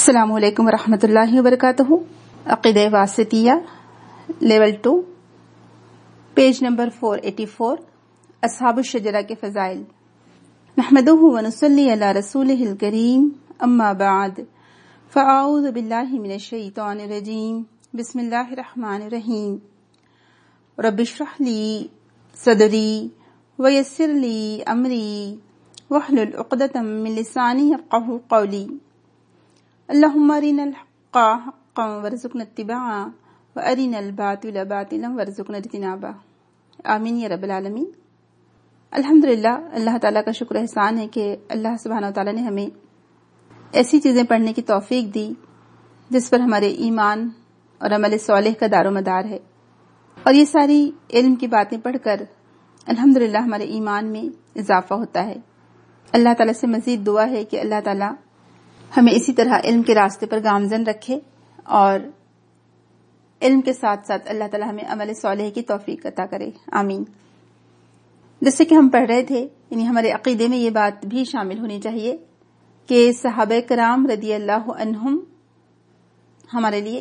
السلام علیکم ورحمۃ اللہ وبرکاتہ۔ عقیدہ واسطیہ لیول 2 پیج نمبر 484 اصحاب الشجرہ کے فضائل۔ نحمدہ ونصلی علی رسولہ الکریم، اما بعد فاعوذ باللہ من الشیطان الرجیم، بسم اللہ الرحمن الرحیم۔ رب اشرح لی صدری ویسر لی امری واحلل عقدۃ من لسانی یفقہوا قولی۔ اللہم ارنا الحق حقا وارزقنا اتباعہ وارنا الباطل باطلا وارزقنا اجتنابہ، آمین یا رب العالمین۔ الحمدللہ، اللہ تعالیٰ کا شکر احسان ہے کہ اللہ سبحانہ وتعالیٰ نے ہمیں ایسی چیزیں پڑھنے کی توفیق دی جس پر ہمارے ایمان اور عمل صالح کا دار و مدار ہے، اور یہ ساری علم کی باتیں پڑھ کر الحمدللہ ہمارے ایمان میں اضافہ ہوتا ہے۔ اللہ تعالیٰ سے مزید دعا ہے کہ اللہ تعالیٰ ہمیں اسی طرح علم کے راستے پر گامزن رکھے، اور علم کے ساتھ ساتھ اللہ تعالیٰ ہمیں عمل صالح کی توفیق عطا کرے، آمین۔ جیسے کہ ہم پڑھ رہے تھے، یعنی ہمارے عقیدے میں یہ بات بھی شامل ہونی چاہیے کہ صحابہ کرام رضی اللہ عنہم ہمارے لیے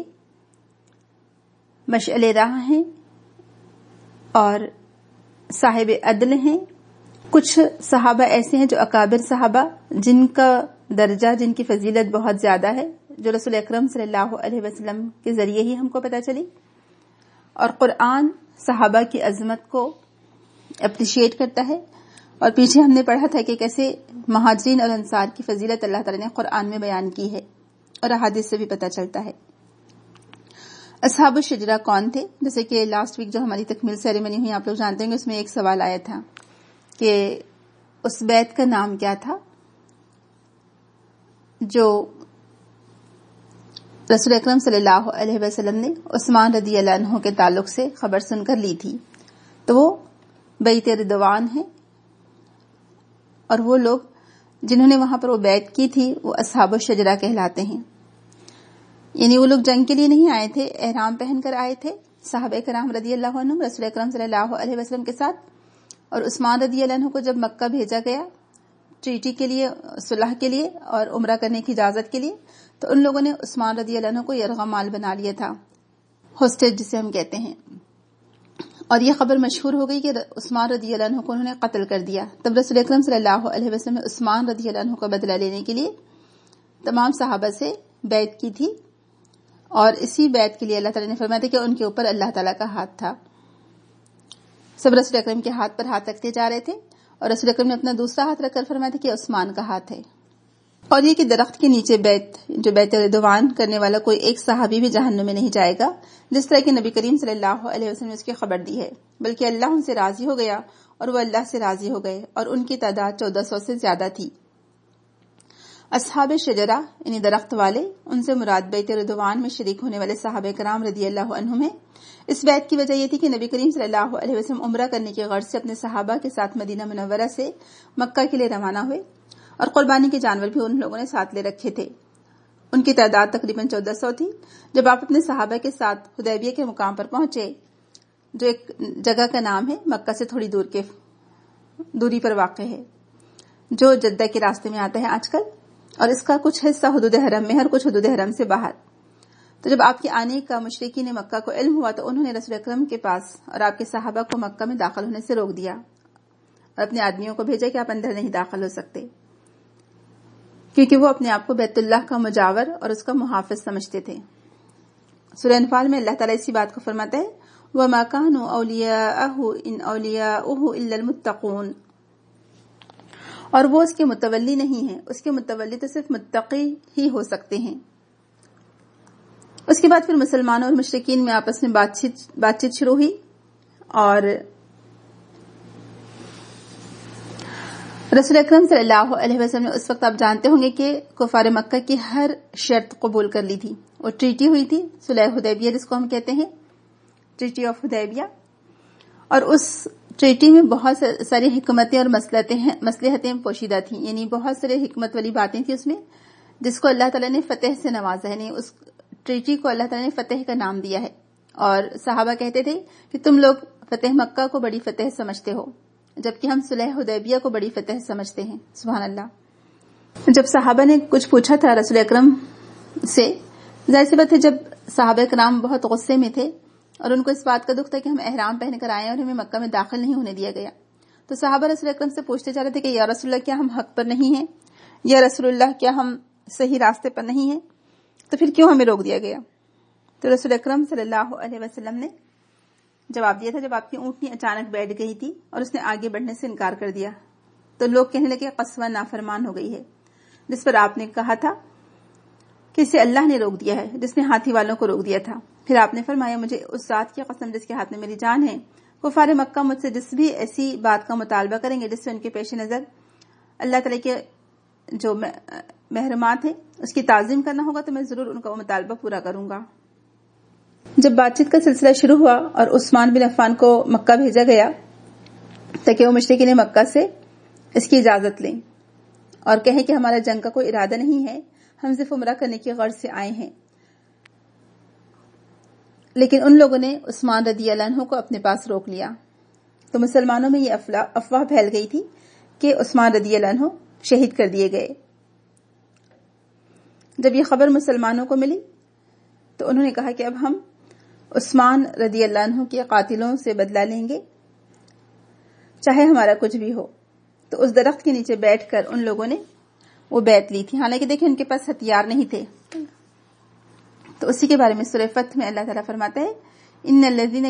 مشعل راہ ہیں اور صاحب عدل ہیں۔ کچھ صحابہ ایسے ہیں جو اکابر صحابہ، جن کا درجہ، جن کی فضیلت بہت زیادہ ہے، جو رسول اکرم صلی اللہ علیہ وسلم کے ذریعے ہی ہم کو پتہ چلی، اور قرآن صحابہ کی عظمت کو اپریشیٹ کرتا ہے۔ اور پیچھے ہم نے پڑھا تھا کہ کیسے مہاجرین اور انصار کی فضیلت اللہ تعالیٰ نے قرآن میں بیان کی ہے، اور احادیث سے بھی پتہ چلتا ہے۔ اصحاب الشجرہ کون تھے؟ جیسے کہ لاسٹ ویک جو ہماری تکمیل سیریمنی ہوئی، آپ لوگ جانتے ہیں کہ اس میں ایک سوال آیا تھا کہ اس بیت کا نام کیا تھا جو رسول اکرم صلی اللہ علیہ وسلم نے عثمان رضی اللہ عنہ کے تعلق سے خبر سن کر لی تھی۔ تو وہ بیت رضوان ہے، اور وہ لوگ جنہوں نے وہاں پر وہ بیعت کی تھی وہ اصحاب الشجرہ کہلاتے ہیں۔ یعنی وہ لوگ جنگ کے لیے نہیں آئے تھے، احرام پہن کر آئے تھے، صحابہ کرام رضی اللہ عنہ رسول اکرم صلی اللہ علیہ وسلم کے ساتھ، اور عثمان رضی اللہ عنہ کو جب مکہ بھیجا گیا ٹریٹی کے لیے، صلح کے لیے اور عمرہ کرنے کی اجازت کے لیے، تو ان لوگوں نے عثمان رضی اللہ عنہ کو یرغمال مال بنا لیا تھا، ہوسٹیج جسے ہم کہتے ہیں، اور یہ خبر مشہور ہو گئی کہ عثمان رضی اللہ عنہ کو انہوں نے قتل کر دیا۔ تب رسول اکرم صلی اللہ علیہ وسلم نے عثمان رضی اللہ عنہ کا بدلہ لینے کے لیے تمام صحابہ سے بیعت کی تھی، اور اسی بیعت کے لیے اللہ تعالیٰ نے فرمایا تھا کہ ان کے اوپر اللہ تعالیٰ کا ہاتھ تھا۔ سب رسول اکرم کے ہاتھ پر ہاتھ رکھتے جا رہے تھے، اور رسول اکرم نے اپنا دوسرا ہاتھ رکھ کر فرمایا تھا کہ عثمان کا ہاتھ ہے۔ اور یہ کہ درخت کے نیچے بیت، جو بیت رضوان کرنے والا کوئی ایک صحابی بھی جہنم میں نہیں جائے گا، جس طرح کہ نبی کریم صلی اللہ علیہ وسلم نے اس کی خبر دی ہے، بلکہ اللہ ان سے راضی ہو گیا اور وہ اللہ سے راضی ہو گئے، اور ان کی تعداد 1400 سے زیادہ تھی۔ اصحاب شجرہ یعنی درخت والے، ان سے مراد بیت رضوان میں شریک ہونے والے صحابہ کرام رضی اللہ عنہم ہیں۔ اس بیعت کی وجہ یہ تھی کہ نبی کریم صلی اللہ علیہ وسلم عمرہ کرنے کی غرض سے اپنے صحابہ کے ساتھ مدینہ منورہ سے مکہ کے لیے روانہ ہوئے، اور قربانی کے جانور بھی ان لوگوں نے ساتھ لے رکھے تھے۔ ان کی تعداد تقریباً 1400 تھی۔ جب آپ اپنے صحابہ کے ساتھ حدیبیہ کے مقام پر پہنچے، جو ایک جگہ کا نام ہے، مکہ سے تھوڑی دوری پر واقع ہے، جو جدہ کے راستے میں آتا ہے آج کل، اور اس کا کچھ حصہ حدود حرم میں ہے اور کچھ حدود حرم سے باہر۔ تو جب آپ کے آنے کا مشرکین مکہ کو علم ہوا تو انہوں نے رسول اکرم کے پاس اور آپ کے صحابہ کو مکہ میں داخل ہونے سے روک دیا، اور اپنے آدمیوں کو بھیجا کہ آپ اندر نہیں داخل ہو سکتے، کیونکہ وہ اپنے آپ کو بیت اللہ کا مجاور اور اس کا محافظ سمجھتے تھے۔ سورہ انفال میں اللہ تعالیٰ اسی بات کو فرماتا ہے، وَمَا كَانُوا أَوْلِيَاءَهُ إِنْ أَوْلِيَاؤُهُ إِلَّا الْمُتَّقُونَ، اور وہ اس کے متولی نہیں ہیں، اس کے متولی تو صرف متقی ہی ہو سکتے ہیں۔ اس کے بعد پھر مسلمانوں اور مشرکین میں آپس میں بات چیت شروع ہوئی، اور رسول اکرم صلی اللہ علیہ وسلم نے اس وقت، آپ جانتے ہوں گے کہ کفار مکہ کی ہر شرط قبول کر لی تھی۔ وہ ٹریٹی ہوئی تھی، صلح حدیبیہ جس کو ہم کہتے ہیں، ٹریٹی آف حدیبیہ، اور اس ٹریٹی میں بہت ساری حکمتیں اور مصلحتیں پوشیدہ تھیں، یعنی بہت سارے حکمت والی باتیں تھیں اس میں، جس کو اللہ تعالیٰ نے فتح سے نوازا ہے، یعنی اس ٹریٹی کو اللہ تعالیٰ نے فتح کا نام دیا ہے۔ اور صحابہ کہتے تھے کہ تم لوگ فتح مکہ کو بڑی فتح سمجھتے ہو، جبکہ ہم صلح حدیبیہ کو بڑی فتح سمجھتے ہیں۔ سبحان اللہ۔ جب صحابہ نے کچھ پوچھا تھا رسول اکرم سے ظاہر سی بات ہے جب صحابہ کرام بہت غصے میں تھے اور ان کو اس بات کا دکھ تھا کہ ہم احرام پہن کر آئے اور ہمیں مکہ میں داخل نہیں ہونے دیا گیا، تو صحابہ رسول اکرم سے پوچھتے جا رہے تھے کہ یا رسول اللہ کیا ہم حق پر نہیں ہیں، یا رسول اللہ کیا ہم صحیح راستے پر نہیں ہیں، تو پھر کیوں ہمیں روک دیا گیا؟ تو رسول اکرم صلی اللہ علیہ وسلم نے جواب دیا تھا، جب آپ کی اونٹنی اچانک بیٹھ گئی تھی اور اس نے آگے بڑھنے سے انکار کر دیا تو لوگ کہنے لگے قسوہ نافرمان ہو گئی ہے، جس پر آپ نے کہا تھا کہ اسے اللہ نے روک دیا ہے جس نے ہاتھی والوں کو روک دیا تھا۔ پھر آپ نے فرمایا مجھے اس ذات کی قسم جس کے ہاتھ میں میری جان ہے، کفار مکہ مجھ سے جس بھی ایسی بات کا مطالبہ کریں گے جس سے ان کے پیش نظر اللہ تعالی کے جو محرمات ہیں اس کی تعظیم کرنا ہوگا تو میں ضرور ان کا وہ مطالبہ پورا کروں گا۔ جب بات چیت کا سلسلہ شروع ہوا اور عثمان بن عفان کو مکہ بھیجا گیا تاکہ وہ مشرکین مکہ سے اس کی اجازت لیں اور کہیں کہ ہمارا جنگ کا کوئی ارادہ نہیں ہے، ہم صرف عمرہ کرنے کی غرض سے آئے ہیں، لیکن ان لوگوں نے عثمان رضی اللہ عنہ کو اپنے پاس روک لیا تو مسلمانوں میں یہ افواہ پھیل گئی تھی کہ عثمان رضی اللہ عنہ شہید کر دیے گئے۔ جب یہ خبر مسلمانوں کو ملی تو انہوں نے کہا کہ اب ہم عثمان رضی اللہ عنہ کے قاتلوں سے بدلہ لیں گے چاہے ہمارا کچھ بھی ہو۔ تو اس درخت کے نیچے بیٹھ کر ان لوگوں نے وہ بیعت لی تھی، حالانکہ دیکھیں ان کے پاس ہتھیار نہیں تھے۔ تو اسی کے بارے میں سورہ فتح میں اللہ تعالیٰ فرماتا ہے ان الذین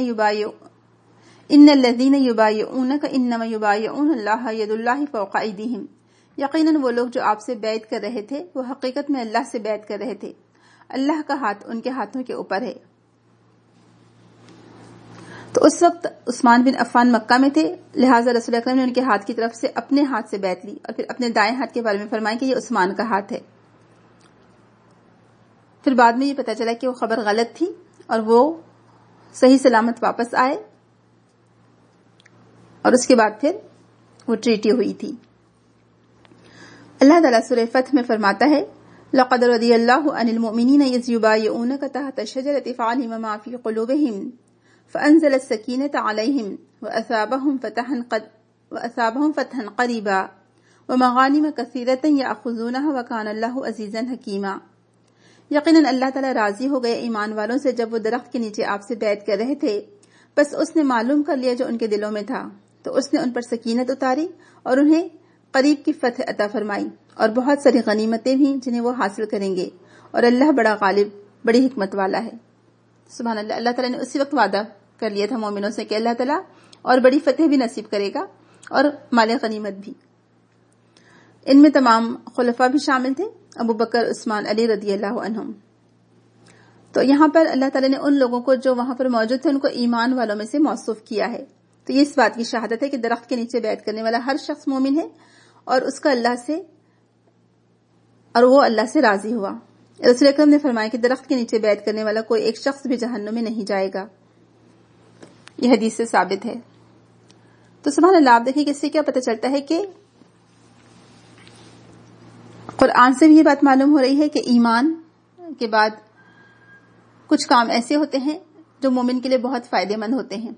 یبایعونک انما یبایعون اللہ ید اللہ فوق ایدیہم، یقیناً وہ لوگ جو آپ سے بیعت کر رہے تھے وہ حقیقت میں اللہ سے بیعت کر رہے تھے، اللہ کا ہاتھ ان کے ہاتھوں کے اوپر ہے۔ تو اس وقت عثمان بن عفان مکہ میں تھے، لہٰذا رسول اکرم نے ان کے ہاتھ کی طرف سے اپنے ہاتھ سے بیعت لی اور پھر اپنے دائیں ہاتھ کے بارے میں فرمایا کہ یہ عثمان کا ہاتھ ہے۔ پھر بعد میں یہ پتا چلا کہ وہ خبر غلط تھی اور وہ صحیح سلامت واپس آئے اور اس کے بعد پھر وہ ٹریٹی ہوئی تھی۔ اللہ تعالیٰ سورہ فتح میں فرماتا ہے لقد رضی اللہ عن المؤمنین اذ یبایعونک تحت الشجرۃ فعلم ما فی قلوبہم فانزل السکینۃ علیہم وأثابهم فتحا قریبا ومغانم کثیرۃ یأخذونها وکان اللہ عزیزا حکیما۔ یقیناً اللہ تعالیٰ راضی ہو گئے ایمان والوں سے جب وہ درخت کے نیچے آپ سے بیعت کر رہے تھے، بس اس نے معلوم کر لیا جو ان کے دلوں میں تھا تو اس نے ان پر سکینت اتاری اور انہیں قریب کی فتح عطا فرمائی اور بہت ساری غنیمتیں بھی جنہیں وہ حاصل کریں گے، اور اللہ بڑا غالب بڑی حکمت والا ہے۔ سبحان اللہ، اللہ تعالیٰ نے اسی وقت وعدہ کر لیا تھا مومنوں سے کہ اللہ تعالیٰ اور بڑی فتح بھی نصیب کرے گا اور مال غنیمت بھی۔ ان میں تمام خلفاء بھی شامل تھے، ابو بکر، عثمان، علی رضی اللہ عنہم۔ تو یہاں پر اللہ تعالیٰ نے ان لوگوں کو جو وہاں پر موجود تھے ان کو ایمان والوں میں سے موصوف کیا ہے۔ تو یہ اس بات کی شہادت ہے کہ درخت کے نیچے بیعت کرنے والا ہر شخص مومن ہے اور اس کا اللہ سے اور وہ اللہ سے راضی ہوا۔ رسول اکرم نے فرمایا کہ درخت کے نیچے بیعت کرنے والا کوئی ایک شخص بھی جہنم میں نہیں جائے گا، یہ حدیث سے ثابت ہے۔ تو سبحان اللہ، آپ دیکھیں کہ اس سے کیا پتہ چلتا ہے کہ قرآن سے بھی یہ بات معلوم ہو رہی ہے کہ ایمان کے بعد کچھ کام ایسے ہوتے ہیں جو مومن کے لیے بہت فائدے مند ہوتے ہیں،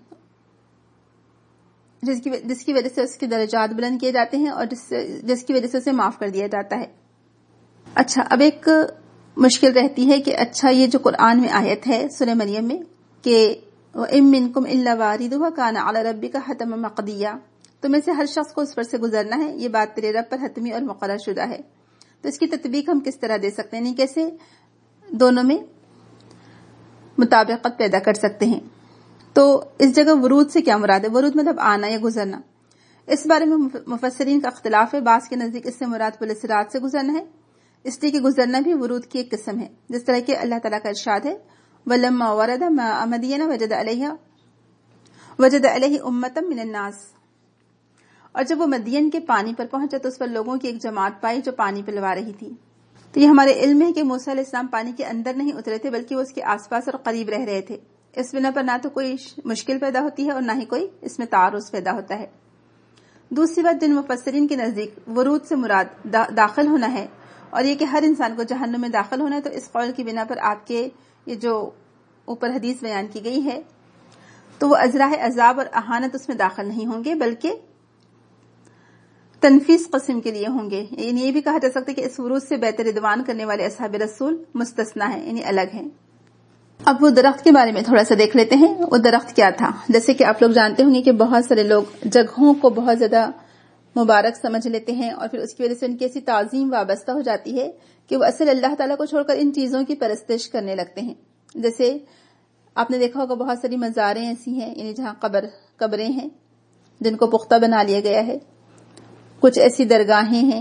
جس کی وجہ سے اس کے درجات بلند کیے جاتے ہیں اور جس کی وجہ سے اسے معاف کر دیا جاتا ہے۔ اچھا، اب ایک مشکل رہتی ہے کہ اچھا یہ جو قرآن میں آیت ہے سورہ مریم میں کہ وَإِن مِّنكُمْ إِلَّا وَارِدُهَا كَانَ عَلَى رَبِّكَ حَتْمًا مَّقْضِيًّا، تو میں سے ہر شخص کو اس پر سے گزرنا ہے، یہ بات تیرے رب پر حتمی اور مقرر شدہ ہے۔ تو اس کی تطبیق ہم کس طرح دے سکتے ہیں، نہیں کیسے دونوں میں مطابقت پیدا کر سکتے ہیں۔ تو اس جگہ ورود سے کیا مراد ہے؟ ورود مطلب آنا یا گزرنا، اس بارے میں مفسرین کا اختلاف ہے۔ بعض کے نزدیک اس سے مراد پل صراط سے گزرنا ہے، اس لیے کہ گزرنا بھی ورود کی ایک قسم ہے، جس طرح کہ اللہ تعالیٰ کا ارشاد ہے وَلَمَّا وَرَدَ مَاءَ مَدْيَنَ وَجَدَ عَلَيْهِ أُمَّةً مِّنَ النَّاسِ، اور جب وہ مدین کے پانی پر پہنچا تو اس پر لوگوں کی ایک جماعت پائی جو پانی پلوا رہی تھی۔ تو یہ ہمارے علم ہے کہ موسیٰ علیہ السلام پانی کے اندر نہیں اترے تھے بلکہ وہ اس کے آس پاس اور قریب رہ رہے تھے، اس بنا پر نہ تو کوئی مشکل پیدا ہوتی ہے اور نہ ہی کوئی اس میں تعارض پیدا ہوتا ہے۔ دوسری بات، جن مفسرین کے نزدیک ورود سے مراد داخل ہونا ہے اور یہ کہ ہر انسان کو جہنم میں داخل ہونا ہے، تو اس قول کی بنا پر آپ کے یہ جو اوپر حدیث بیان کی گئی ہے تو وہ ازراہ عذاب اور اہانت اس میں داخل نہیں ہوں گے، بلکہ تنفیس قسم کے لیے ہوں گے. یعنی یہ بھی کہا جا سکتا ہے کہ اس ورود سے بیت رضوان کرنے والے اصحاب رسول مستثنا ہیں، یعنی الگ ہیں. اب وہ درخت کے بارے میں تھوڑا سا دیکھ لیتے ہیں. وہ درخت کیا تھا؟ جیسے کہ آپ لوگ جانتے ہوں گے کہ بہت سارے لوگ جگہوں کو بہت زیادہ مبارک سمجھ لیتے ہیں اور پھر اس کی وجہ سے ان کی ایسی تعظیم وابستہ ہو جاتی ہے کہ وہ اصل اللہ تعالیٰ کو چھوڑ کر ان چیزوں کی پرستش کرنے لگتے ہیں. جیسے آپ نے دیکھا ہوگا بہت ساری مزاریں ایسی ہیں، یعنی جہاں قبریں ہیں جن کو پختہ بنا لیا گیا ہے. کچھ ایسی درگاہیں ہیں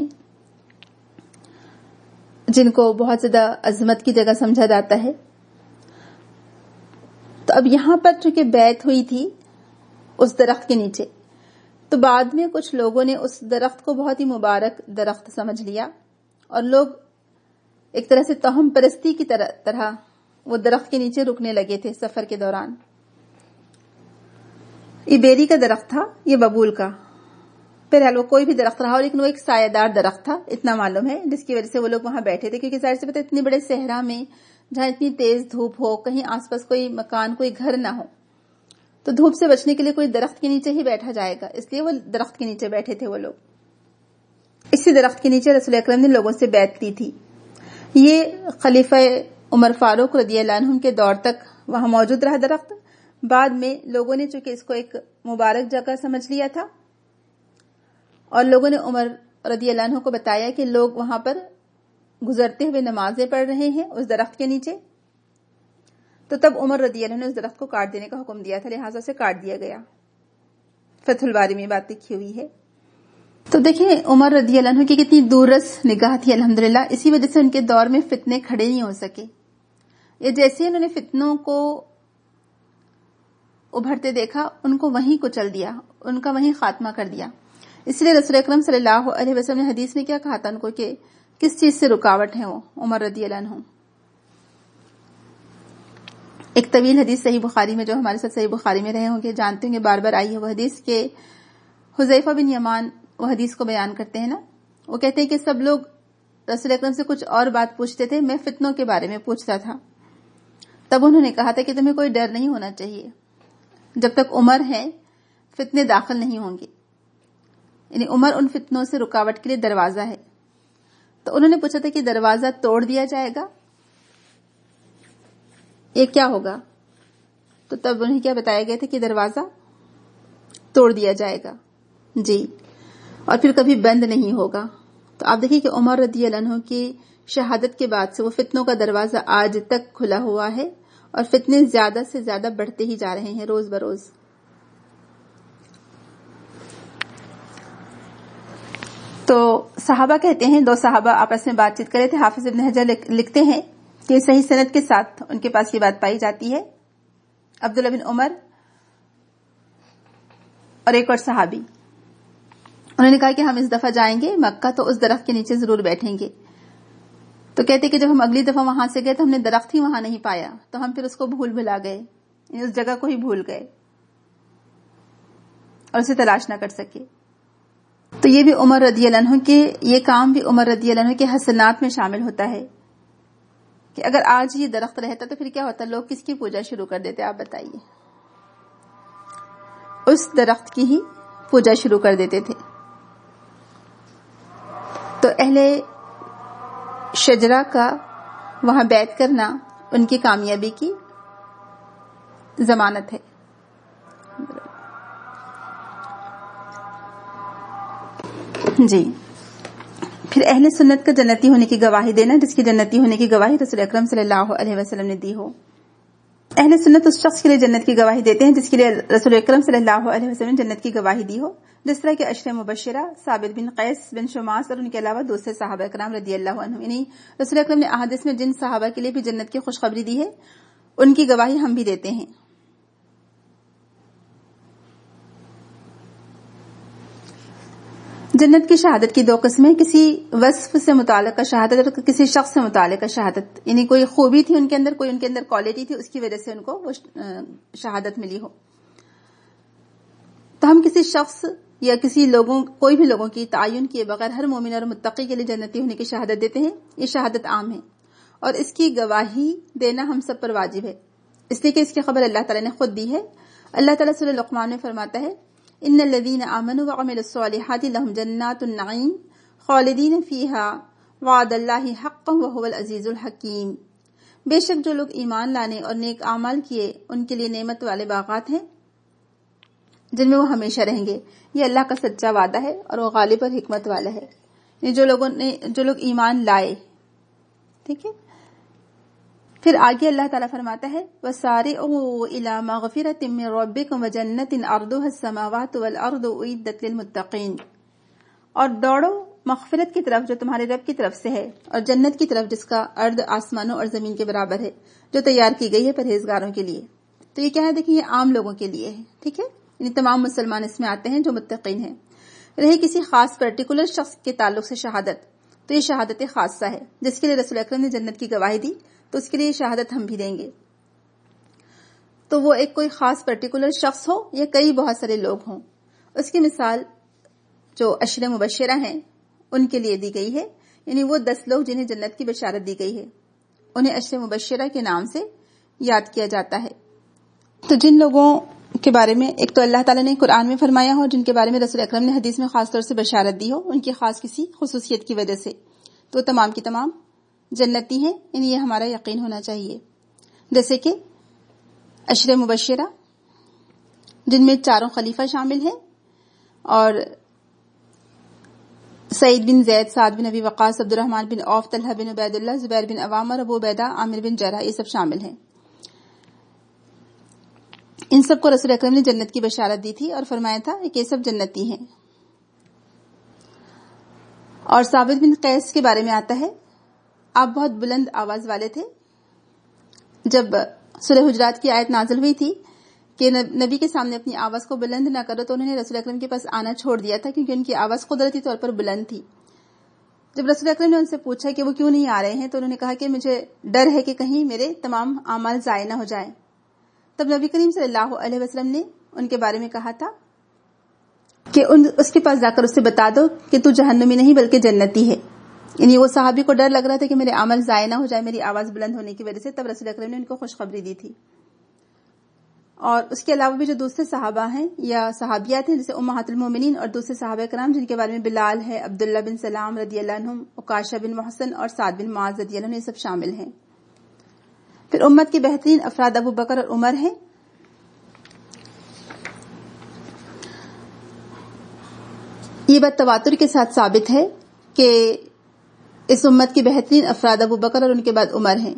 جن کو بہت زیادہ عظمت کی جگہ سمجھا جاتا ہے. تو اب یہاں پر چونکہ بیعت ہوئی تھی اس درخت کے نیچے، تو بعد میں کچھ لوگوں نے اس درخت کو بہت ہی مبارک درخت سمجھ لیا اور لوگ ایک طرح سے توہم پرستی کی طرح وہ درخت کے نیچے رکنے لگے تھے سفر کے دوران. یہ بیری کا درخت تھا، یہ ببول کا. بہرحال وہ کوئی بھی درخت رہا ہو، لیکن وہ ایک سایہ دار درخت تھا، اتنا معلوم ہے، جس کی وجہ سے وہ لوگ وہاں بیٹھے تھے. کیونکہ ظاہر سے پتہ اتنے بڑے صحرا میں جہاں اتنی تیز دھوپ ہو، کہیں آس پاس کوئی مکان کوئی گھر نہ ہو، تو دھوپ سے بچنے کے لیے کوئی درخت کے نیچے ہی بیٹھا جائے گا، اس لیے وہ درخت کے نیچے بیٹھے تھے وہ لوگ. اسی درخت کے نیچے رسول اکرم نے لوگوں سے بیعت لی تھی. یہ خلیفہ عمر فاروق رضی اللہ عنہ کے دور تک وہاں موجود رہا درخت. بعد میں لوگوں نے چونکہ اس کو ایک مبارک جگہ سمجھ لیا تھا اور لوگوں نے عمر رضی اللہ عنہ کو بتایا کہ لوگ وہاں پر گزرتے ہوئے نمازیں پڑھ رہے ہیں اس درخت کے نیچے، تو تب عمر رضی اللہ عنہ نے اس درخت کو کاٹ دینے کا حکم دیا تھا، لہٰذا اسے کاٹ دیا گیا. فتح الباری میں بات لکھی ہوئی ہے. تو دیکھیں عمر رضی اللہ عنہ کی کتنی دورس نگاہ تھی الحمدللہ. اسی وجہ سے ان کے دور میں فتنے کھڑے نہیں ہو سکے. یہ جیسے انہوں نے فتنوں کو ابھرتے دیکھا، ان کو وہیں کچل دیا، ان کا وہیں خاتمہ کر دیا. اس لیے رسول اکرم صلی اللہ علیہ وسلم نے حدیث میں کیا کہا تھا ان کو کہ کس چیز سے رکاوٹ ہے وہ عمر رضی اللہ عنہ. ایک طویل حدیث صحیح بخاری میں، جو ہمارے ساتھ صحیح بخاری میں رہے ہوں گے جانتے ہوں گے، بار بار آئی ہے وہ حدیث کہ حذیفہ بن یمان وہ حدیث کو بیان کرتے ہیں نا. وہ کہتے ہیں کہ سب لوگ رسول اکرم سے کچھ اور بات پوچھتے تھے، میں فتنوں کے بارے میں پوچھتا تھا. تب انہوں نے کہا تھا کہ تمہیں کوئی ڈر نہیں ہونا چاہیے، جب تک عمر ہے فتنے داخل نہیں ہوں گے. یعنی عمر ان فتنوں سے رکاوٹ کے لیے دروازہ ہے. تو انہوں نے پوچھا تھا کہ دروازہ توڑ دیا جائے گا، یہ کیا ہوگا؟ تو تب انہیں کیا بتایا گیا تھا کہ دروازہ توڑ دیا جائے گا جی، اور پھر کبھی بند نہیں ہوگا. تو آپ دیکھیں کہ عمر رضی اللہ عنہ کی شہادت کے بعد سے وہ فتنوں کا دروازہ آج تک کھلا ہوا ہے اور فتنے زیادہ سے زیادہ بڑھتے ہی جا رہے ہیں روز بروز. تو صحابہ کہتے ہیں، دو صحابہ آپس میں بات چیت کرے تھے. حافظ ابن حجر لکھتے ہیں کہ صحیح سند کے ساتھ ان کے پاس یہ بات پائی جاتی ہے. عبداللہ بن عمر اور ایک اور صحابی، انہوں نے کہا کہ ہم اس دفعہ جائیں گے مکہ تو اس درخت کے نیچے ضرور بیٹھیں گے. تو کہتے کہ جب ہم اگلی دفعہ وہاں سے گئے تو ہم نے درخت ہی وہاں نہیں پایا، تو ہم پھر اس کو بھلا گئے، اس جگہ کو ہی بھول گئے اور اسے تلاش نہ کر سکے. تو یہ بھی عمر رضی اللہ عنہ کے، یہ کام بھی عمر رضی اللہ عنہ کے حسنات میں شامل ہوتا ہے کہ اگر آج یہ درخت رہتا تو پھر کیا ہوتا، لوگ کس کی پوجا شروع کر دیتے؟ آپ بتائیے. اس درخت کی ہی پوجا شروع کر دیتے تھے. تو اہل شجرہ کا وہاں بیعت کرنا ان کی کامیابی کی ضمانت ہے. جی، پھر اہل سنت کا جنتی ہونے کی گواہی دینا، جس کی جنتی ہونے کی گواہی رسول اکرم صلی اللہ علیہ وسلم نے دی ہو. اہل سنت اس شخص کے لیے جنت کی گواہی دیتے ہیں جس کے لیے رسول اکرم صلی اللہ علیہ وسلم نے جنت کی گواہی دی ہو، جس طرح کہ عشر مبشرہ، ثابت بن قیس بن شماس اور ان کے علاوہ دوسرے صحابہ کرام رضی اللہ عنہم. یعنی رسول اکرم نے احادیث میں جن صحابہ کے لیے بھی جنت کی خوشخبری دی ہے ان کی گواہی ہم بھی دیتے ہیں. جنت کی شہادت کی دو قسمیں، کسی وصف سے متعلقہ شہادت اور کسی شخص سے متعلقہ شہادت. یعنی کوئی خوبی تھی ان کے اندر، کوئی ان کے اندر کوالٹی تھی، اس کی وجہ سے ان کو وہ شہادت ملی ہو. تو ہم کسی شخص یا کسی لوگوں، کوئی بھی لوگوں کی تعین کیے بغیر ہر مومن اور متقی کے لیے جنتی ہونے کی شہادت دیتے ہیں. یہ شہادت عام ہے اور اس کی گواہی دینا ہم سب پر واجب ہے، اس لیے کہ اس کی خبر اللہ تعالیٰ نے خود دی ہے. اللہ تعالیٰ سورہ لقمان میں فرماتا ہے ان الذین آمنوا وعملوا الصالحات لهم جنات النعیم خالدین فیہا وعد اللہ حقا وہو العزیز الحکیم. بے شک جو لوگ ایمان لانے اور نیک اعمال کیے ان کے لیے نعمت والے باغات ہیں جن میں وہ ہمیشہ رہیں گے. یہ اللہ کا سچا وعدہ ہے اور وہ غالب اور حکمت والا ہے. جو لوگ ایمان لائے. ٹھیک ہے. پھر آگے اللہ تعالیٰ فرماتا ہے وَسَارِعُوا إِلَى مَغْفِرَةٍ مِّن رَبِّكُمْ وَجَنَّةٍ عَرْضُهَا السَّمَاوَاتُ وَالْأَرْضُ أُعِدَّتْ لِلْمُتَّقِينَ. اور دوڑو مغفرت کی طرف جو تمہارے رب کی طرف سے ہے، اور جنت کی طرف جس کا عرض آسمانوں اور زمین کے برابر ہے، جو تیار کی گئی ہے پرہیزگاروں کے لیے. تو یہ کیا ہے؟ دیکھیں یہ عام لوگوں کے لیے ہے. ٹھیک ہے. یعنی تمام مسلمان اس میں آتے ہیں جو متقین ہیں. رہی کسی خاص پرٹیکولر شخص کے تعلق سے شہادت، تو یہ شہادت خاصہ ہے جس کے لیے رسول اکرم نے جنت کی گواہی دی، تو اس کے لیے شہادت ہم بھی دیں گے. تو وہ ایک کوئی خاص پرٹیکولر شخص ہو یا کئی بہت سارے لوگ ہوں. اس کی مثال جو عشر مبشرہ ہیں ان کے لیے دی گئی ہے. یعنی وہ 10 لوگ جنہیں جنت کی بشارت دی گئی ہے انہیں عشر مبشرہ کے نام سے یاد کیا جاتا ہے. تو جن لوگوں کے بارے میں ایک تو اللہ تعالیٰ نے قرآن میں فرمایا ہو، جن کے بارے میں رسول اکرم نے حدیث میں خاص طور سے بشارت دی ہو ان کی خاص کسی خصوصیت کی وجہ سے، تو تمام کی تمام جنتی ہیں. یعنی یہ ہمارا یقین ہونا چاہیے. جیسے کہ عشر مبشرہ جن میں 4 خلیفہ شامل ہیں، اور سعید بن زید، سعد بن ابی وقاص، عبد الرحمن بن عوف، طلحہ بن عبید اللہ، زبیر بن عوام اور ابو عبیدہ عامر بن جرح، یہ سب شامل ہیں. ان سب کو رسول اکرم نے جنت کی بشارت دی تھی اور فرمایا تھا کہ یہ سب جنتی ہیں. اور ثابت بن قیس کے بارے میں آتا ہے آپ بہت بلند آواز والے تھے. جب سورہ حجرات کی آیت نازل ہوئی تھی کہ نبی کے سامنے اپنی آواز کو بلند نہ کرو، تو انہوں نے رسول اکرم کے پاس آنا چھوڑ دیا تھا کیونکہ ان کی آواز قدرتی طور پر بلند تھی. جب رسول اکرم نے ان سے پوچھا کہ وہ کیوں نہیں آ رہے ہیں، تو انہوں نے کہا کہ مجھے ڈر ہے کہ کہیں میرے تمام اعمال ضائع نہ ہو جائیں. تب نبی کریم صلی اللہ علیہ وسلم نے ان کے بارے میں کہا تھا کہ اس کے پاس جا کر اسے بتا دو کہ تو جہنمی نہیں بلکہ جنتی ہے. یعنی وہ صحابی کو ڈر لگ رہا تھا کہ میرے عمل ضائع نہ ہو جائے میری آواز بلند ہونے کی وجہ سے. تب رسول اکرم نے ان کو خوشخبری دی تھی. اور اس کے علاوہ بھی جو دوسرے صحابہ ہیں یا صحابیات ہیں جیسے امہات المومنین اور دوسرے صحابہ کرام جن کے بارے میں بلال ہے، عبداللہ بن سلام رضی اللہ عنہم، عکاشہ بن محسن اور سعد بن معاذ رضی اللہ عنہ، یہ سب شامل ہیں. پھر امت کے بہترین افراد ابو بکر اور عمر ہیں. یہ بات تواتر کے ساتھ ثابت ہے کہ اس امت کے بہترین افراد ابو بکر اور ان کے بعد عمر ہیں.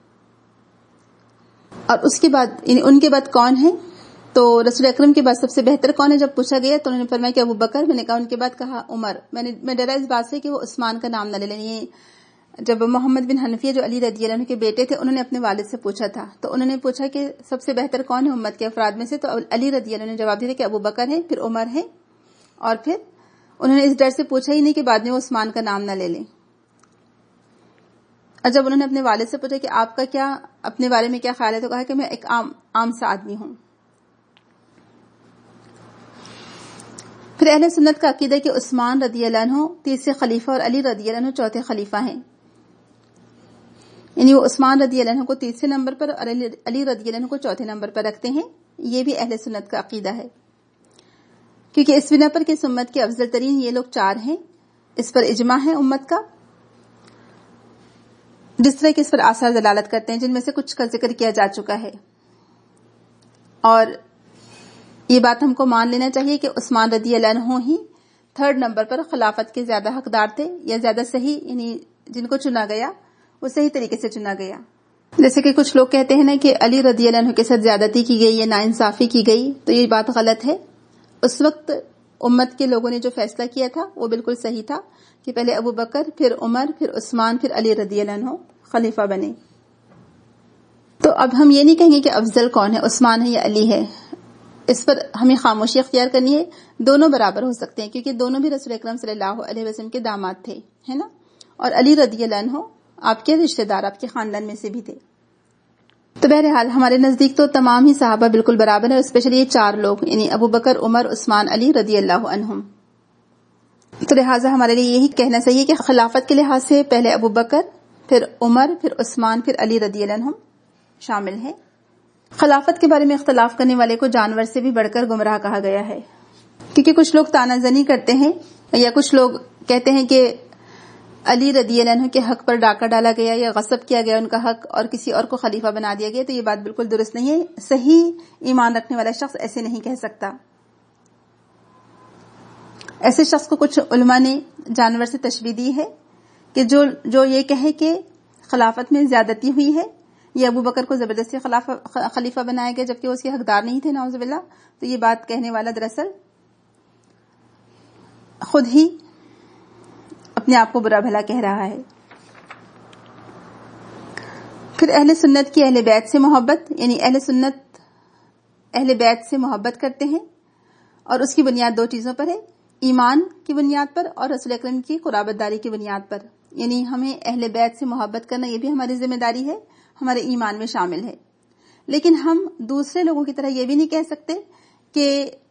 اور اس کے بعد ان کے بعد کون ہیں؟ تو رسول اکرم کے بعد سب سے بہتر کون ہے جب پوچھا گیا تو انہوں نے فرمایا کہ ابو بکر. میں نے کہا ان کے بعد کہا عمر. میں ڈرا اس بات سے کہ وہ عثمان کا نام نہ لے لیں. جب محمد بن حنفیہ جو علی رضی اللہ عنہ کے بیٹے تھے انہوں نے اپنے والد سے پوچھا تھا، تو انہوں نے پوچھا کہ سب سے بہتر کون ہے امت کے افراد میں سے، تو علی رضی اللہ عنہ نے جواب دیا کہ ابو بکر ہیں، پھر عمر ہیں، اور پھر انہوں نے اس ڈر سے پوچھا ہی نہیں کہ بعد میں وہ عثمان کا نام نہ لے لیں. اور جب انہوں نے اپنے والد سے پوچھا کہ آپ کا کیا اپنے بارے میں کیا خیال ہے، تو کہا کہ میں ایک عام سا آدمی ہوں. پھر اہل سنت کا عقیدہ ہے کہ عثمان رضی اللہ عنہ تیسرے خلیفہ اور علی رضی اللہ عنہ چوتھے خلیفہ ہیں. یعنی وہ عثمان رضی اللہ عنہ کو تیسرے نمبر پر اور علی رضی اللہ عنہ کو چوتھے نمبر پر رکھتے ہیں. یہ بھی اہل سنت کا عقیدہ ہے کیونکہ اس بنا پر کہ اس امت کے افضل ترین یہ لوگ 4 ہیں. اس پر اجماع ہے امت کا، جس طرح کہ اس پر آثار دلالت کرتے ہیں جن میں سے کچھ کا ذکر کیا جا چکا ہے. اور یہ بات ہم کو مان لینا چاہیے کہ عثمان رضی اللہ عنہ ہی 3rd نمبر پر خلافت کے زیادہ حقدار تھے، یا زیادہ صحیح، یعنی جن کو چنا گیا وہ صحیح طریقے سے چنا گیا. جیسے کہ کچھ لوگ کہتے ہیں نا کہ علی رضی اللہ عنہ کے ساتھ زیادتی کی گئی یا ناانصافی کی گئی، تو یہ بات غلط ہے. اس وقت امت کے لوگوں نے جو فیصلہ کیا تھا وہ بالکل صحیح تھا کہ پہلے ابو بکر، پھر عمر، پھر عثمان، پھر علی رضی اللہ عنہ خلیفہ بنے. تو اب ہم یہ نہیں کہیں گے کہ افضل کون ہے، عثمان ہے یا علی ہے. اس پر ہمیں خاموشی اختیار کرنی ہے. دونوں برابر ہو سکتے ہیں کیونکہ دونوں بھی رسول اکرم صلی اللہ علیہ وسلم کے داماد تھے، ہے نا. اور علی رضی اللہ عنہ آپ کے رشتہ دار، آپ کے خاندان میں سے بھی تھے. تو بہرحال ہمارے نزدیک تو تمام ہی صحابہ بالکل برابر ہیں، اسپیشلی یہ 4 لوگ یعنی ابو بکر، عمر، عثمان، علی رضی اللہ عنہم. تو لہٰذا ہمارے لیے یہی کہنا چاہیے کہ خلافت کے لحاظ سے پہلے ابو بکر، پھر عمر، پھر عثمان، پھر علی رضی اللہ عنہم شامل ہیں. خلافت کے بارے میں اختلاف کرنے والے کو جانور سے بھی بڑھ کر گمراہ کہا گیا ہے. کیونکہ کچھ لوگ تانا زنی کرتے ہیں یا کچھ لوگ کہتے ہیں کہ علی رضی اللہ عنہ کے حق پر ڈاکہ ڈالا گیا یا غصب کیا گیا ان کا حق اور کسی اور کو خلیفہ بنا دیا گیا، تو یہ بات بالکل درست نہیں ہے. صحیح ایمان رکھنے والا شخص ایسے نہیں کہہ سکتا. ایسے شخص کو کچھ علماء نے جانور سے تشبیہ دی ہے کہ جو یہ کہے کہ خلافت میں زیادتی ہوئی ہے یا ابو بکر کو زبردستی خلیفہ بنایا گیا جبکہ وہ اس کے حقدار نہیں تھے، نعوذ باللہ، تو یہ بات کہنے والا دراصل خود ہی اپنے آپ کو برا بھلا کہہ رہا ہے. پھر اہل سنت کی اہل بیت سے محبت، یعنی اہل سنت اہل بیت سے محبت کرتے ہیں اور اس کی بنیاد دو چیزوں پر ہے، ایمان کی بنیاد پر اور رسول اکرم کی قرابت داری کی بنیاد پر. یعنی ہمیں اہل بیت سے محبت کرنا یہ بھی ہماری ذمہ داری ہے، ہمارے ایمان میں شامل ہے. لیکن ہم دوسرے لوگوں کی طرح یہ بھی نہیں کہہ سکتے کہ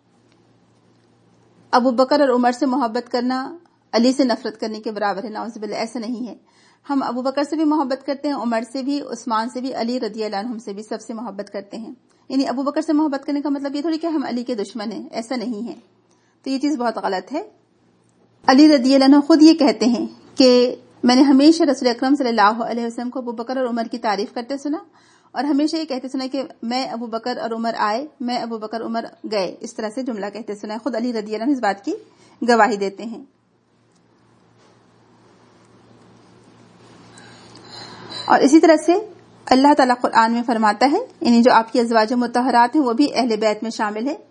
ابو بکر اور عمر سے محبت کرنا علی سے نفرت کرنے کے برابر ہے، نعوذ باللہ، ایسا نہیں ہے. ہم ابو بکر سے بھی محبت کرتے ہیں، عمر سے بھی، عثمان سے بھی، علی رضی اللہ عنہم سے بھی، سب سے محبت کرتے ہیں. یعنی ابو بکر سے محبت کرنے کا مطلب یہ تھوڑی کہ ہم علی کے دشمن ہیں، ایسا نہیں ہے. تو یہ چیز بہت غلط ہے. علی رضی اللہ عنہ خود یہ کہتے ہیں کہ میں نے ہمیشہ رسول اکرم صلی اللہ علیہ وسلم کو ابو بکر اور عمر کی تعریف کرتے سنا اور ہمیشہ یہ کہتے سنا کہ میں ابو بکر اور عمر آئے، میں ابو بکر عمر گئے، اس طرح سے جملہ کہتے سنا ہے. خود علی رضی اللہ عنہ اس بات کی گواہی دیتے ہیں. اور اسی طرح سے اللہ تعالیٰ قرآن میں فرماتا ہے، یعنی جو آپ کی ازواج مطہرات ہیں وہ بھی اہل بیت میں شامل ہے،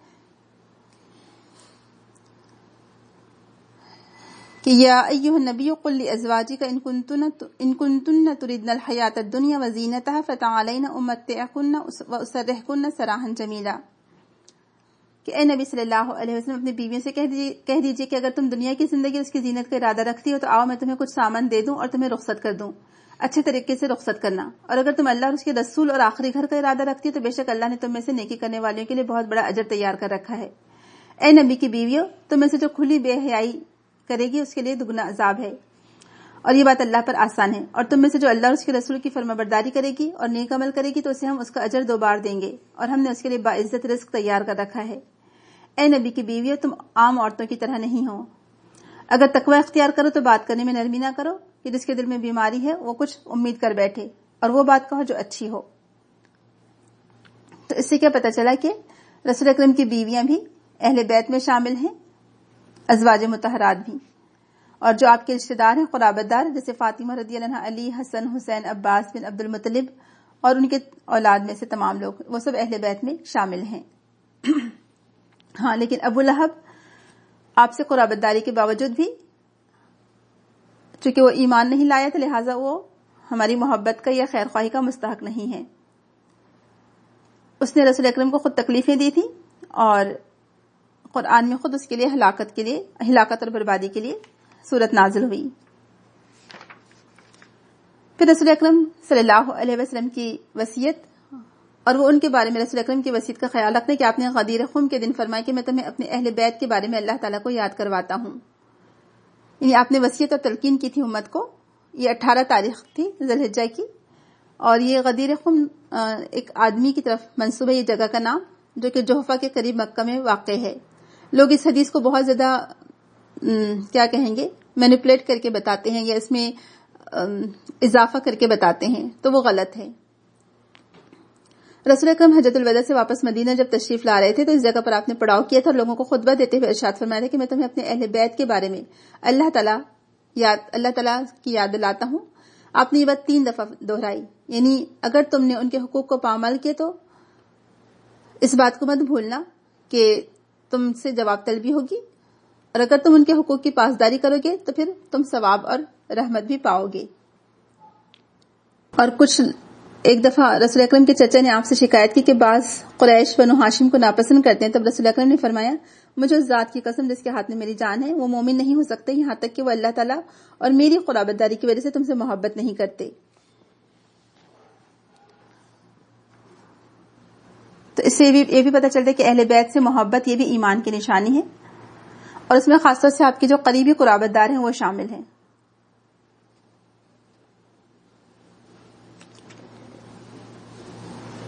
کہ یا ایھا النبی قل لازواجک ان کنتن تردن الحیاۃ الدنیا وزینتها فتعالین امتعکن واسرحکن سراحا جمیلا. کہ اے نبی صلی اللہ علیہ وسلم اپنی بیویوں سے کہہ دیجئے کہ اگر تم دنیا کی زندگی اور اس کی زینت کا ارادہ رکھتی ہو تو آؤ میں تمہیں کچھ سامان دے دوں اور تمہیں رخصت کر دوں، اچھے طریقے سے رخصت کرنا. اور اگر تم اللہ اور اس کے رسول اور آخری گھر کا ارادہ رکھتی ہو تو بے شک اللہ نے تم میں سے نیکی کرنے والوں کے لیے بہت بڑا اجر تیار کر رکھا ہے. اے نبی کی بیویوں، تم میں سے جو کھلی بے حیائی کرے گی اس کے لیے دگنا عذاب ہے، اور یہ بات اللہ پر آسان ہے. اور تم میں سے جو اللہ اور اس کے رسول کی فرمانبرداری کرے گی اور نیک عمل کرے گی تو اسے ہم اس کا اجر 2 بار دیں گے، اور ہم نے اس کے لیے باعزت رزق تیار کر رکھا ہے. اے نبی کی بیویوں، تم عام عورتوں کی طرح نہیں ہو. اگر تقوی اختیار کرو تو بات کرنے میں نرمی نہ کرو کہ جس کے دل میں بیماری ہے وہ کچھ امید کر بیٹھے، اور وہ بات کہو جو اچھی ہو. تو اس سے کیا پتہ چلا کہ رسول اکرم کی بیویاں بھی اہل بیت میں شامل ہیں، ازواج مطہرات بھی، اور جو آپ کے رشتہ دار ہیں قرابت دار جیسے فاطمہ رضی اللہ عنہا، علی، حسن، حسین، عباس بن عبد المطلب اور ان کے اولاد میں سے تمام لوگ، وہ سب اہل بیت میں شامل ہیں. ہاں، لیکن ابو لہب آپ سے قرابت داری کے باوجود بھی چونکہ وہ ایمان نہیں لایا تھا لہٰذا وہ ہماری محبت کا یا خیر خواہی کا مستحق نہیں ہے. اس نے رسول اکرم کو خود تکلیفیں دی تھی اور قرآن میں خود اس کے لیے ہلاکت اور بربادی کے لیے سورت نازل ہوئی. پھر رسول اکرم صلی اللہ علیہ وسلم کی وصیت، اور وہ ان کے بارے میں رسول اکرم کی وصیت کا خیال رکھنے کہ آپ نے غدیر خم کے دن فرمایا کہ میں تمہیں اپنے اہل بیت کے بارے میں اللہ تعالیٰ کو یاد کرواتا ہوں. یعنی آپ نے وصیت اور تلقین کی تھی امت کو. یہ 18 تاریخ تھی ذی الحجہ کی، اور یہ غدیر خم ایک آدمی کی طرف منسوب ہے، یہ جگہ کا نام، جو کہ جوحفہ کے قریب مکہ میں واقع ہے. لوگ اس حدیث کو بہت زیادہ کیا کہیں گے مینیپولیٹ کر کے بتاتے ہیں یا اس میں اضافہ کر کے بتاتے ہیں، تو وہ غلط ہے. رسول اکرم حجۃ الوداع سے واپس مدینہ جب تشریف لا رہے تھے تو اس جگہ پر آپ نے پڑاؤ کیا تھا اور لوگوں کو خطبہ دیتے ہوئے ارشاد فرمایا تھا کہ میں تمہیں اپنے اہل بیت کے بارے میں اللہ تعالیٰ کی یاد دلاتا ہوں. آپ نے یہ بات 3 دفعہ دہرائی، یعنی اگر تم نے ان کے حقوق کو پامال کیے تو اس بات کو مت بھولنا کہ تم سے جواب طلبی ہوگی، اور اگر تم ان کے حقوق کی پاسداری کرو گے تو پھر تم ثواب اور رحمت بھی پاؤ گے. اور ایک دفعہ رسول اکرم کے چچا نے آپ سے شکایت کی کہ بعض قریش بنو ہاشم کو ناپسند کرتے ہیں. تب رسول اکرم نے فرمایا مجھے اس ذات کی قسم جس کے ہاتھ میں میری جان ہے، وہ مومن نہیں ہو سکتے یہاں تک کہ وہ اللہ تعالیٰ اور میری قرابت داری کی وجہ سے تم سے محبت نہیں کرتے. تو اس سے یہ بھی پتہ چلتا ہے کہ اہل بیت سے محبت یہ بھی ایمان کی نشانی ہے، اور اس میں خاص طور سے آپ کے جو قریبی قرابت دار ہیں وہ شامل ہیں.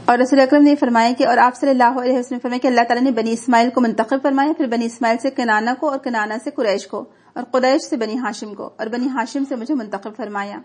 اور رسول اکرم نے فرمایا کہ اور آپ صلی اللہ علیہ وسلم نے فرمایا کہ اللہ تعالیٰ نے بنی اسماعیل کو منتخب فرمایا، پھر بنی اسماعیل سے کنانا کو، اور کنانا سے قریش کو، اور قریش سے بنی ہاشم کو، اور بنی ہاشم سے مجھے منتخب فرمایا۔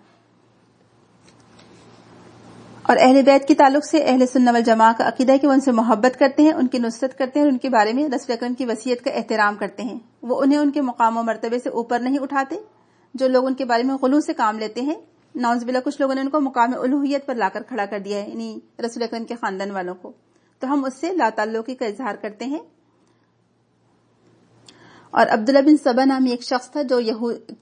اور اہل بیت کے تعلق سے اہل سنت والجماعہ کا عقیدہ ہے کہ وہ ان سے محبت کرتے ہیں، ان کی نصرت کرتے ہیں، اور ان کے بارے میں رسول اکرم کی وصیت کا احترام کرتے ہیں۔ وہ انہیں ان کے مقام و مرتبے سے اوپر نہیں اٹھاتے۔ جو لوگ ان کے بارے میں غلو سے کام لیتے ہیں، نعوذ باللہ کچھ لوگوں نے ان کو مقام الوہیت پر لا کر کھڑا کر دیا ہے، یعنی رسول اکرم کے خاندان والوں کو، تو ہم اس سے لا تعلقی کا اظہار کرتے ہیں۔ اور عبداللہ بن سبا نامی ایک شخص تھا جو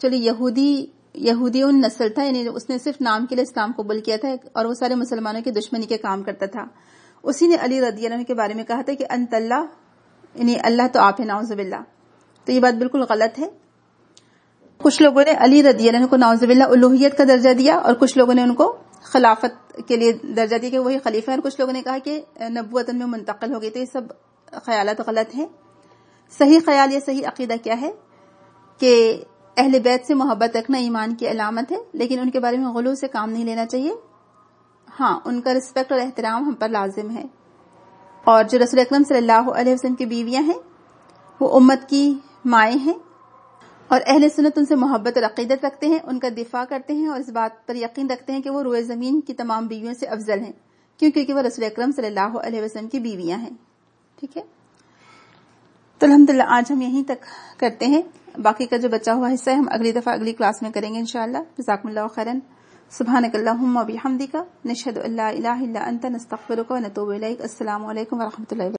یہودی نسل تھا، یعنی اس نے صرف نام کے لیے اسلام قبول کیا تھا اور وہ سارے مسلمانوں کی دشمنی کے کام کرتا تھا۔ اسی نے علی رضی اللہ عنہ کے بارے میں کہا تھا کہ انت اللہ، یعنی اللہ تو آپ ہے، نعوذ باللہ۔ تو یہ بات بالکل غلط ہے۔ کچھ لوگوں نے علی رضی اللہ عنہ کو نعوذ باللہ الوہیت کا درجہ دیا، اور کچھ لوگوں نے ان کو خلافت کے لیے درجہ دیا کہ وہی خلیفہ ہے، اور کچھ لوگوں نے کہا کہ نبوت میں منتقل ہو گئی۔ تو یہ سب خیالات غلط ہیں۔ صحیح خیال یا صحیح عقیدہ کیا ہے کہ اہل بیت سے محبت رکھنا ایمان کی علامت ہے، لیکن ان کے بارے میں غلو سے کام نہیں لینا چاہیے۔ ہاں، ان کا رسپیکٹ اور احترام ہم پر لازم ہے۔ اور جو رسول اکرم صلی اللہ علیہ وسلم کی بیویاں ہیں وہ امت کی مائیں ہیں، اور اہل سنت ان سے محبت اور عقیدت رکھتے ہیں، ان کا دفاع کرتے ہیں، اور اس بات پر یقین رکھتے ہیں کہ وہ روئے زمین کی تمام بیویوں سے افضل ہیں، کیونکہ وہ رسول اکرم صلی اللہ علیہ وسلم کی بیویاں ہیں۔ ٹھیک ہے، تو الحمدللہ آج ہم یہیں تک کرتے ہیں۔ باقی کا جو بچا ہوا حصہ ہے ہم اگلی دفعہ اگلی کلاس میں کریں گے انشاءاللہ۔ جزاکم اللہ خیرا۔ سبحانک اللہم و بحمدک، نشہد ان لا الہ الا انت، نستغفرک و نتوب الیک۔ السلام علیکم و رحمۃ اللہ وبرکاتہ۔